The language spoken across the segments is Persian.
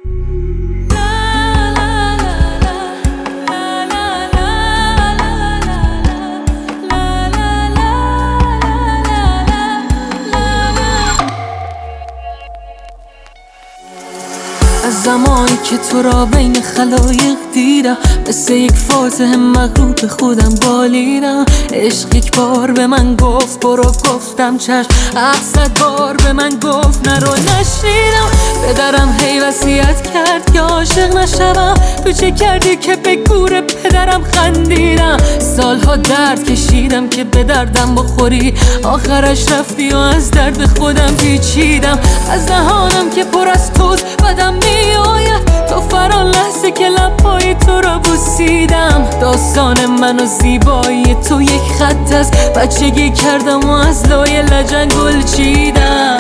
از زمانی که تو را بین خلایق دیدم، مثل یک فاتح مغرور به خودم بالیدم. عشق یک بار به من گفت برو، گفتم چشم. 700 بار به من گفت نرو، نشنیدم. پدرم هی وصیت کرد که عاشق نشوم. تو چه کردی که به گور پدرم خندیدم؟ سالها درد کشیدم که به دردم بخوری، آخرش رفتی و از درد خودم پیچیدم. از دهانم که پر از توست بدم میآید، تو فرا لحظه که لبهای تو را بوسیدم. داستان من و زیبایی تو یک خط است، بچگی کردم و از لای لجن گل چیدم.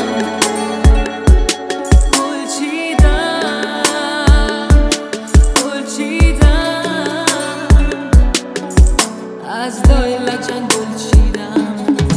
از لای لجن گل چیدم.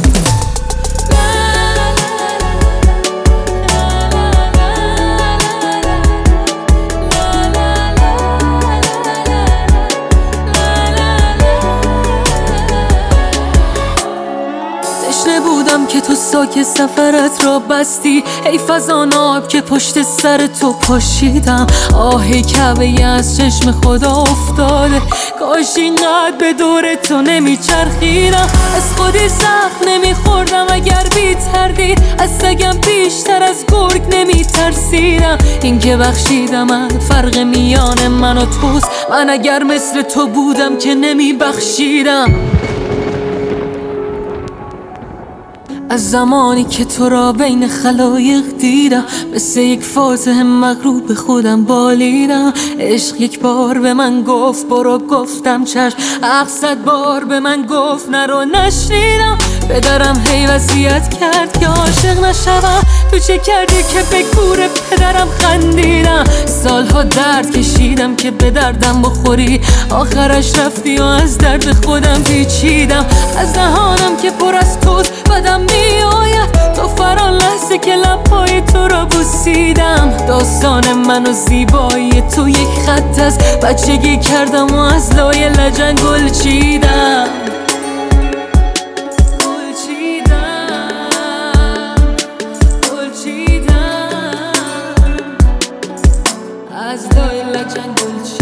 تشنه بودم که تو ساک سفرت را بستی، حیف از آن آب که پشت سر تو پاشیدم. آه کعبه از چشم خدا افتاده، کاش اینقدر به دور تو نمیچرخیدم. از خودی سخت نمیخوردم اگر بی تردید، از سگم بیشتر از گرگ نمیترسیدم. این که بخشیدم فرق میان من و توست، من اگر مثل تو بودم که نمیبخشیدم. از زمانی که تو را بین خلایق دیدم، مثل یک فاتح مغرور به خودم بالیدم. عشق یک بار به من گفت برو، گفتم چشم. 700 بار به من گفت نرو، نشنیدم. پدرم هی وصیت کرد که عاشق نشوم. تو چه کردی که به گور پدرم خندیدم؟ سالها درد کشیدم که به دردم بخوری، آخرش رفتی و از درد خودم پیچیدم. از دهانم که پر از توست بدم میآید، تو فرا لحظه که لبهای تو را بوسیدم. داستان من و زیبایی تو یک خط است، بچگی کردم و از لای لجن گل چیدم. از لای لجن گل چیدم.